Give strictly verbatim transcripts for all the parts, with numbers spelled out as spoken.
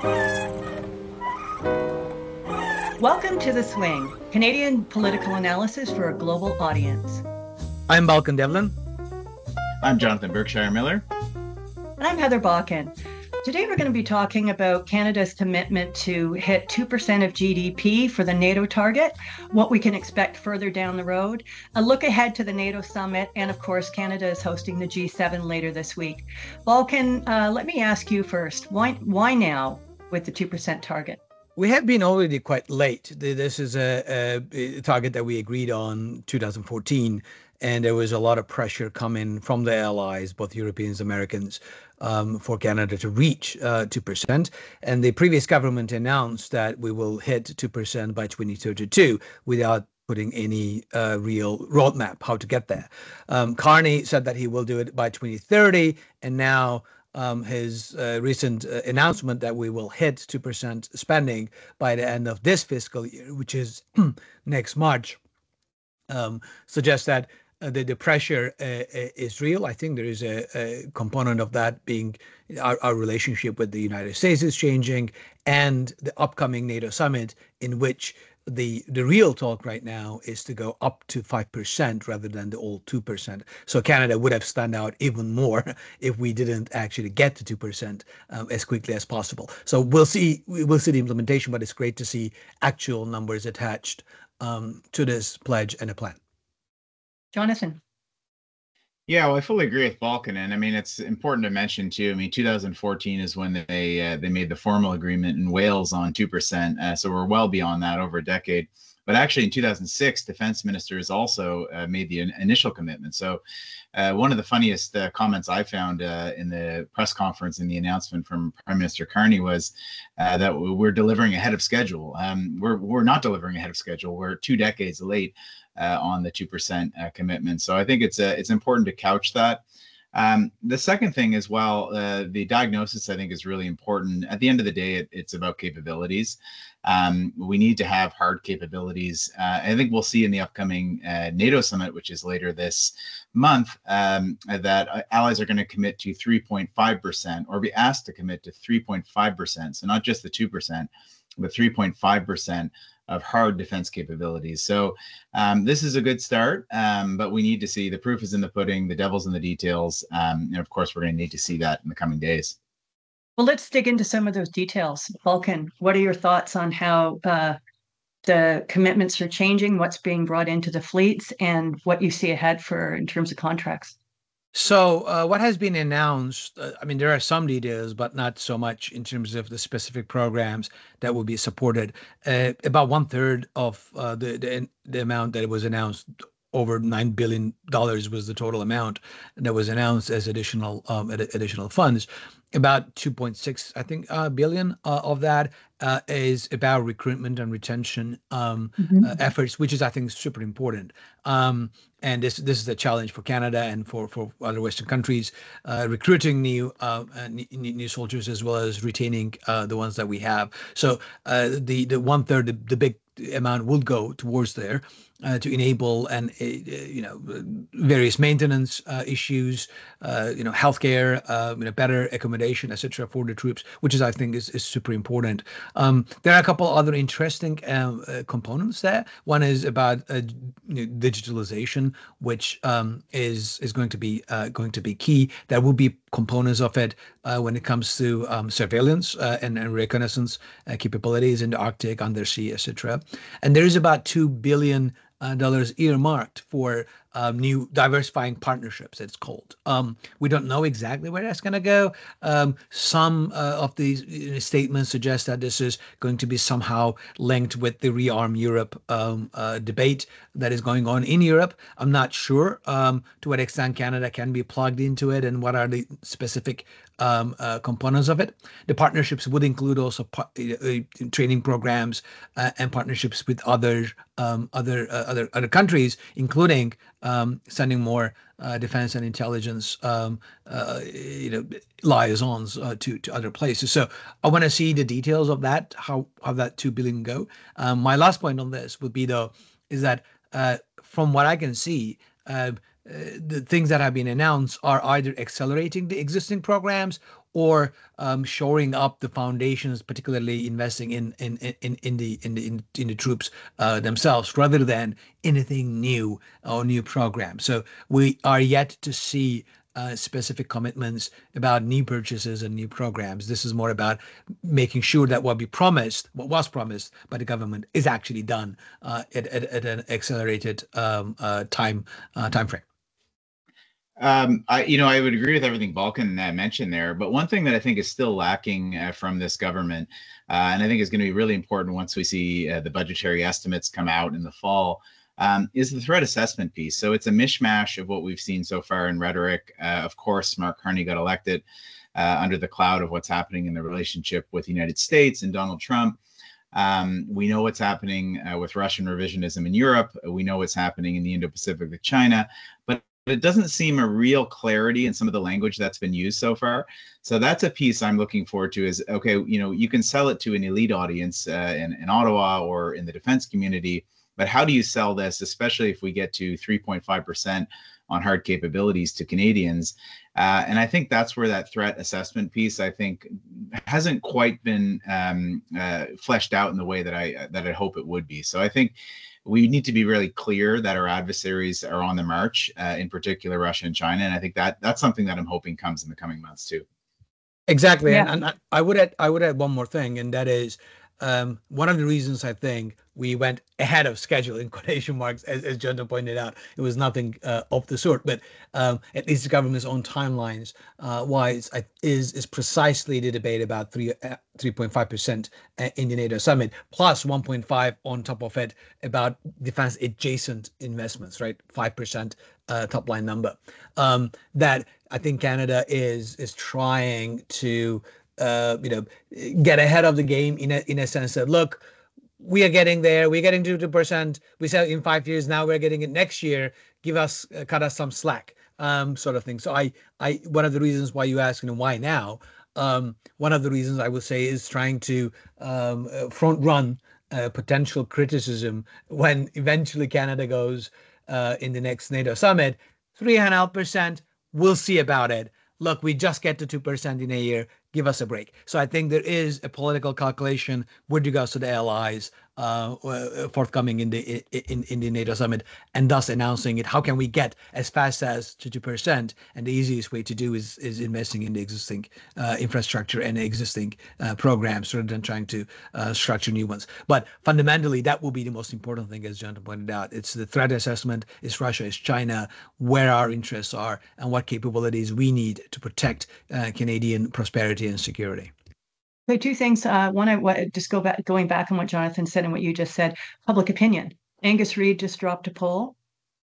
Welcome to The Swing, Canadian political analysis for a global audience. I'm Balkan Devlin. I'm Jonathan Berkshire Miller. And I'm Heather Balkan. Today we're going to be talking about Canada's commitment to hit two percent of G D P for the NATO target, what we can expect further down the road, a look ahead to the NATO summit, and of course, Canada is hosting the G seven later this week. Balkan, uh, let me ask you first, why, why now with the two percent target? We have been already quite late. This is a, a target that we agreed on two thousand fourteen, and there was a lot of pressure coming from the allies, both Europeans, Americans, um, for Canada to reach uh, two percent. And the previous government announced that we will hit two percent by twenty thirty-two without putting any uh, real roadmap how to get there. Um, Carney said that he will do it by twenty thirty, and now Um, his uh, recent uh, announcement that we will hit two percent spending by the end of this fiscal year, which is next March, um, suggests that uh, the, the pressure uh, is real. I think there is a, a component of that being our, our relationship with the United States is changing, and the upcoming NATO summit, in which the the real talk right now is to go up to five percent rather than the old two percent. So Canada would have stand out even more if we didn't actually get to two percent um, as quickly as possible. So we'll see we'll see the implementation, but it's great to see actual numbers attached um, to this pledge and a plan. Jonathan. Yeah, well, I fully agree with Balkan, and I mean it's important to mention too. I mean, two thousand fourteen is when they uh, they made the formal agreement in Wales on two percent, uh, so we're well beyond that, over a decade. But actually, in two thousand six, defense ministers also uh, made the in- initial commitment. So, uh, one of the funniest uh, comments I found uh, in the press conference in the announcement from Prime Minister Carney was uh, that we're delivering ahead of schedule. Um, we're we're not delivering ahead of schedule. We're two decades late Uh, on the two percent uh, commitment. So I think it's uh, it's important to couch that. Um, the second thing as well, uh, the diagnosis I think is really important. At the end of the day, it, it's about capabilities. Um, we need to have hard capabilities. Uh, I think we'll see in the upcoming uh, NATO summit, which is later this month, um, that allies are going to commit to three point five percent or be asked to commit to three point five percent. So not just the two percent, but three point five percent of hard defense capabilities. So um, this is a good start, um, but we need to see the proof is in the pudding, the devil's in the details. Um, and of course, we're going to need to see that in the coming days. Well, let's dig into some of those details. Balkan, what are your thoughts on how uh, the commitments are changing, what's being brought into the fleets, and what you see ahead for in terms of contracts? So uh, what has been announced, uh, I mean, there are some details, but not so much in terms of the specific programs that will be supported. Uh, about one third of uh, the, the the amount that was announced, over nine billion dollars was the total amount that was announced as additional um, ad- additional funds. About two point six, I think, uh, billion uh, of that uh, is about recruitment and retention um, Mm-hmm. uh, efforts, which is, I think, super important. Um, and this this is a challenge for Canada and for, for other Western countries, uh, recruiting new uh, new, new soldiers as well as retaining uh, the ones that we have. So uh, the the one third, the, the big amount will go towards there uh, to enable and uh, you know various maintenance uh, issues, uh, you know healthcare, uh, you know better accommodation, et cetera for the troops, which is I think is, is super important. Um, there are a couple other interesting um, uh, components there. One is about uh, you know, digitalization, which um, is is going to be uh, going to be key. There will be components of it uh, when it comes to um, surveillance uh, and, and reconnaissance uh, capabilities in the Arctic, undersea, et cetera. And there is about two billion uh, dollars earmarked for um, new diversifying partnerships, it's called. Um, we don't know exactly where that's going to go. Um, some uh, of these uh, statements suggest that this is going to be somehow linked with the Rearm Europe um, uh, debate that is going on in Europe. I'm not sure um, to what extent Canada can be plugged into it and what are the specific um, uh, components of it. The partnerships would include also par- uh, training programs uh, and partnerships with other um, other uh, other other countries, including um, sending more uh, defense and intelligence um, uh, you know liaisons uh, to to other places. So I want to see the details of that, how how that two billion go. Um, my last point on this would be though is that uh, from what I can see. Uh, uh, the things that have been announced are either accelerating the existing programs or um, shoring up the foundations, particularly investing in in in in the in the in, in the troops uh, themselves, rather than anything new or new programs. So we are yet to see uh, specific commitments about new purchases and new programs. This is more about making sure that what we promised, what was promised by the government, is actually done uh, at, at, at an accelerated um, uh, time uh, time frame. Um, I, you know, I would agree with everything Balkan uh, mentioned there, but one thing that I think is still lacking uh, from this government, uh, and I think is going to be really important once we see uh, the budgetary estimates come out in the fall, um, is the threat assessment piece. So it's a mishmash of what we've seen so far in rhetoric. Uh, of course, Mark Carney got elected uh, under the cloud of what's happening in the relationship with the United States and Donald Trump. Um, we know what's happening uh, with Russian revisionism in Europe. We know what's happening in the Indo-Pacific with China, but it doesn't seem a real clarity in some of the language that's been used so far. So that's a piece I'm looking forward to is, okay, you know, you can sell it to an elite audience uh, in, in Ottawa or in the defense community, but how do you sell this, especially if we get to three point five percent on hard capabilities to Canadians? Uh, and I think that's where that threat assessment piece, I think, hasn't quite been um, uh, fleshed out in the way that I that I hope it would be. So I think we need to be really clear that our adversaries are on the march, uh, in particular Russia and China. And I think that that's something that I'm hoping comes in the coming months too. Exactly, yeah. and, and I would add I would add one more thing, and that is um, one of the reasons I think we went ahead of schedule in quotation marks, as, as Jonathan pointed out. It was nothing uh, of the sort, but um, at least the government's own timelines uh, wise is is precisely the debate about three uh, three point five percent in the NATO summit, plus one point five on top of it about defense adjacent investments, right? five percent uh, top line number. Um, that I think Canada is is trying to uh, you know get ahead of the game in a in a sense that, look, we are getting there. We're getting to two percent. We said in five years. Now we're getting it next year. Give us, uh, cut us some slack, um, sort of thing. So I, I, one of the reasons why you ask, you know, why now? Um, one of the reasons I would say is trying to um, front run uh, potential criticism when eventually Canada goes uh, in the next NATO summit. Three and a half percent. We'll see about it. Look, we just get to two percent in a year. Give us a break. So I think there is a political calculation with regards to the allies uh, forthcoming in the in, in the NATO summit, and thus announcing it. How can we get as fast as to two percent? And the easiest way to do is is investing in the existing uh, infrastructure and existing uh, programs rather than trying to uh, structure new ones. But fundamentally, that will be the most important thing, as Jonathan pointed out. It's the threat assessment. It's Russia, it's China, where our interests are, and what capabilities we need to protect uh, Canadian prosperity and security. So two things. Uh, one, I just go back, going back on what Jonathan said and what you just said. Public opinion. Angus Reid just dropped a poll,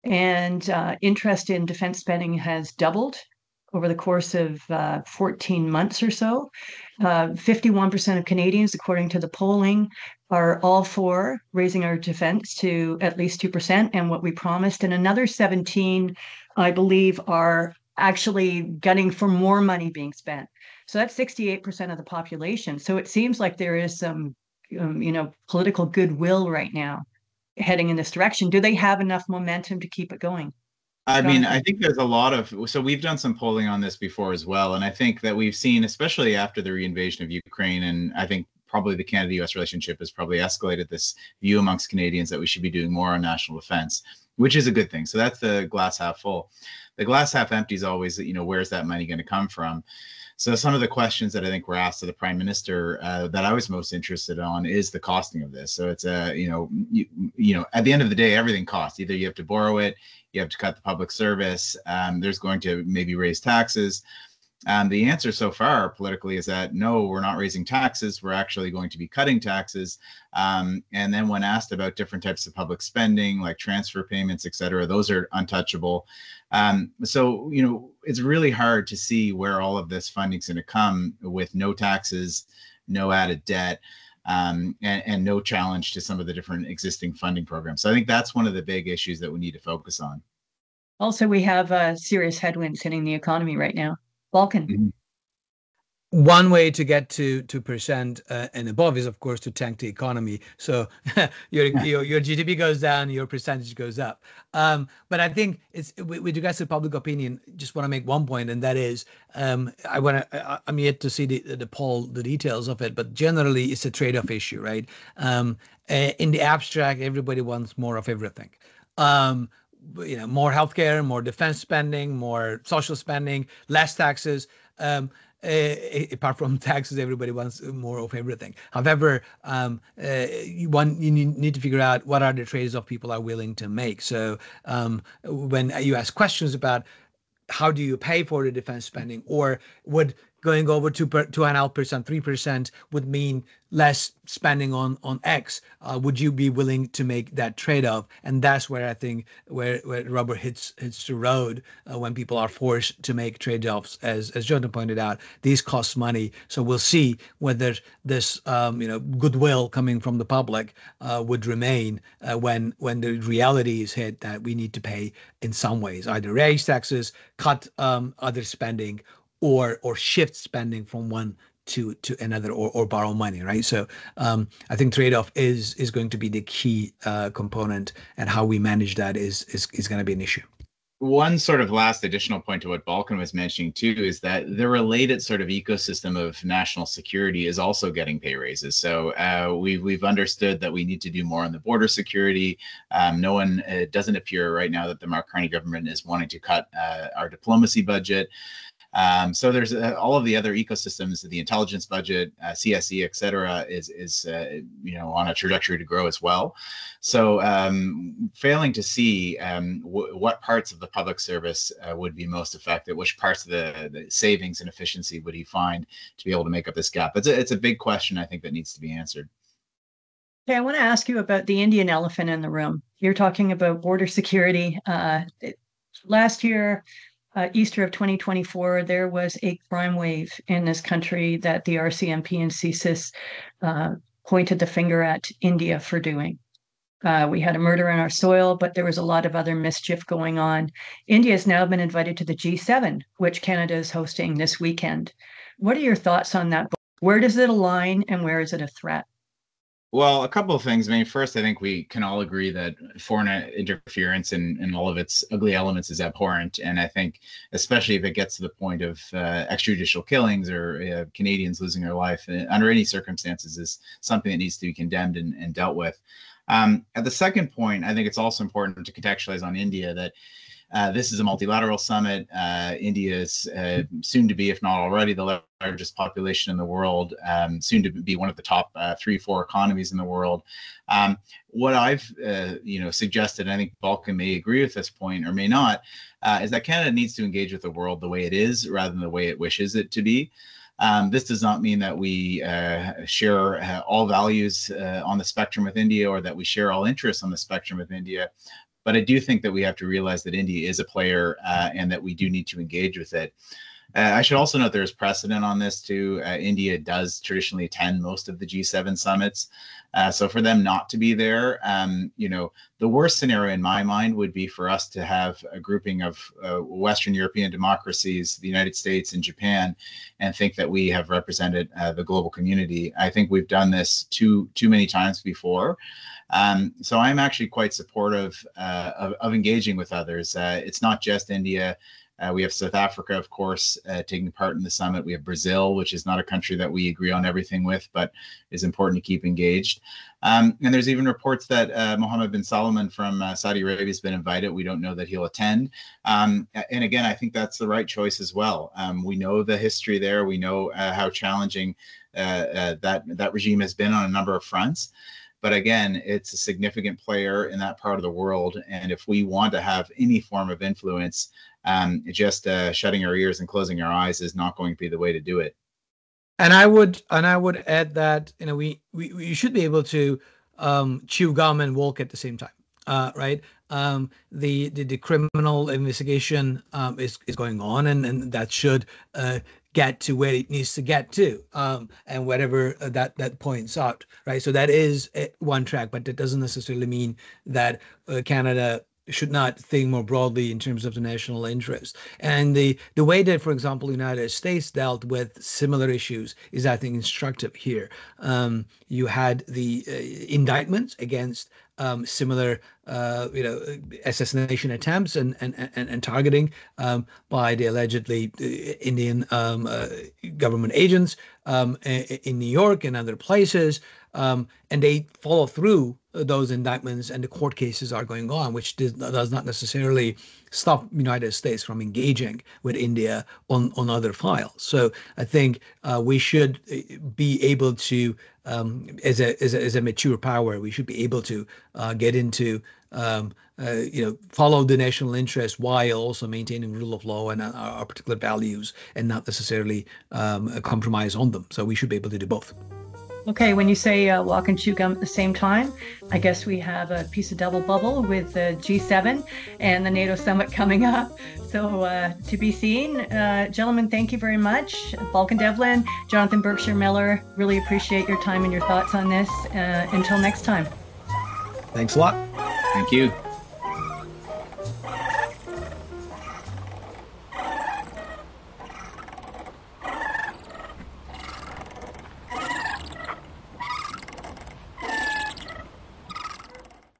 and uh, interest in defense spending has doubled over the course of uh, fourteen months or so. Uh, fifty-one percent of Canadians, according to the polling, are all for raising our defense to at least two percent and what we promised. And another seventeen, I believe, are actually gunning for more money being spent. So that's sixty-eight percent of the population. So it seems like there is some, um, you know, political goodwill right now heading in this direction. Do they have enough momentum to keep it going? I mean, I think there's a lot of, so we've done some polling on this before as well. And I think that we've seen, especially after the reinvasion of Ukraine, and I think probably the Canada-U S relationship has probably escalated this view amongst Canadians that we should be doing more on national defense, which is a good thing. So that's the glass half full. The glass half empty is always, you know, where's that money going to come from? So some of the questions that I think were asked to the Prime Minister uh, that I was most interested on is the costing of this. So it's a, you know, you, you know, at the end of the day, everything costs. Either you have to borrow it, you have to cut the public service. Um, there's going to maybe raise taxes. Um, the answer so far politically is that no, we're not raising taxes. We're actually going to be cutting taxes. Um, and then when asked about different types of public spending, like transfer payments, et cetera, those are untouchable. Um, so, you know, it's really hard to see where all of this funding is going to come with no taxes, no added debt, um, and, and no challenge to some of the different existing funding programs. So I think that's one of the big issues that we need to focus on. Also, we have uh, serious headwinds hitting the economy right now. Balkan. Mm-hmm. one way to get to two percent uh, and above is, of course, to tank the economy. So your, your your G D P goes down, your percentage goes up. Um, but I think it's with, with regards to public opinion. Just want to make one point, and that is, um, I want to. I'm yet to see the the poll, the details of it, but generally it's a trade-off issue, right? Um, uh, in the abstract, everybody wants more of everything. Um, you know, more healthcare, more defense spending, more social spending, less taxes. Um, uh, apart from taxes, everybody wants more of everything. However, um, uh, you want you need to figure out what are the trades-off people are willing to make. So um, when you ask questions about how do you pay for the defense spending, or would going over two per, two and a half percent, three percent would mean less spending on on X? Uh, would you be willing to make that trade-off? And that's where I think where where rubber hits hits the road uh, when people are forced to make trade-offs. As as Jonathan pointed out, these cost money. So we'll see whether this um, you know goodwill coming from the public uh, would remain uh, when when the reality is hit that we need to pay in some ways, either raise taxes, cut um, other spending, or or shift spending from one to to another, or, or borrow money, right? So um, I think trade-off is is going to be the key uh, component, and how we manage that is is, is going to be an issue. One sort of last additional point to what Balkan was mentioning too is that the related sort of ecosystem of national security is also getting pay raises. So uh, we've we've understood that we need to do more on the border security. Um, no one, it doesn't appear right now that the Mark Carney government is wanting to cut uh, our diplomacy budget. Um, so there's uh, all of the other ecosystems, the intelligence budget, uh, C S E, et cetera, is, is uh, you know, on a trajectory to grow as well. So um, failing to see um, w- what parts of the public service uh, would be most effective, which parts of the, the savings and efficiency would he find to be able to make up this gap? It's a, it's a big question, I think, that needs to be answered. Okay, I want to ask you about the Indian elephant in the room. You're talking about border security. Uh, it, last year, Uh, Easter of twenty twenty-four, there was a crime wave in this country that the R C M P and C S I S uh, pointed the finger at India for doing. Uh, we had a murder on our soil, but there was a lot of other mischief going on. India has now been invited to the G seven, which Canada is hosting this weekend. What are your thoughts on that? Where does it align, and where is it a threat? Well, a couple of things. I mean, first, I think we can all agree that foreign interference and, and all of its ugly elements is abhorrent. And I think, especially if it gets to the point of uh, extrajudicial killings or uh, Canadians losing their life uh, under any circumstances, is something that needs to be condemned and, and dealt with. Um, at the second point, I think it's also important to contextualize on India that Uh, this is a multilateral summit. Uh, India is uh, soon to be, if not already, the largest population in the world, um, soon to be one of the top uh, three, four economies in the world. Um, what I've, uh, you know, suggested, and I think Balkan may agree with this point or may not, uh, is that Canada needs to engage with the world the way it is rather than the way it wishes it to be. Um, this does not mean that we uh, share uh, all values uh, on the spectrum with India, or that we share all interests on the spectrum with India. But I do think that we have to realize that India is a player uh, and that we do need to engage with it. Uh, I should also note there's precedent on this too. Uh, India does traditionally attend most of the G seven summits. Uh, so for them not to be there, um, you know, the worst scenario in my mind would be for us to have a grouping of uh, Western European democracies, the United States and Japan, and think that we have represented uh, the global community. I think we've done this too, too many times before. Um, so I'm actually quite supportive uh, of, of engaging with others. Uh, it's not just India. Uh, we have South Africa, of course, uh, taking part in the summit. We have Brazil, which is not a country that we agree on everything with, but is important to keep engaged. Um, and there's even reports that uh, Mohammed bin Salman from uh, Saudi Arabia has been invited. We don't know that he'll attend. Um, and again, I think that's the right choice as well. Um, we know the history there. We know uh, how challenging uh, uh, that, that regime has been on a number of fronts. But again, it's a significant player in that part of the world. And if we want to have any form of influence, um, just uh, shutting our ears and closing our eyes is not going to be the way to do it. And I would and I would add that, you know, we, we, we should be able to um, chew gum and walk at the same time, uh, right? Um, the, the the criminal investigation um, is, is going on, and, and that should uh, get to where it needs to get to, um, and whatever that that points out, right? So that is one track, but that doesn't necessarily mean that uh, Canada should not think more broadly in terms of the national interest. And the the way that, for example, the United States dealt with similar issues is, I think, instructive here. Um, you had the uh, indictments against um, similar, uh, you know, assassination attempts and and and, and targeting um, by the allegedly Indian um, uh, government agents um, in New York and other places, um, and they follow through those indictments, and the court cases are going on, which does, does not necessarily stop the United States from engaging with India on, on other files. So I think uh, we should be able to, um, as, a, as a as a mature power, we should be able to uh, get into, um, uh, you know, follow the national interest while also maintaining rule of law and our, our particular values, and not necessarily um, compromise on them. So we should be able to do both. Okay, when you say uh, walk and chew gum at the same time, I guess we have a piece of double bubble with the G seven and the NATO summit coming up. So uh, to be seen. Uh, gentlemen, thank you very much. Falcon Devlin, Jonathan Berkshire Miller, really appreciate your time and your thoughts on this. Uh, until next time. Thanks a lot. Thank you.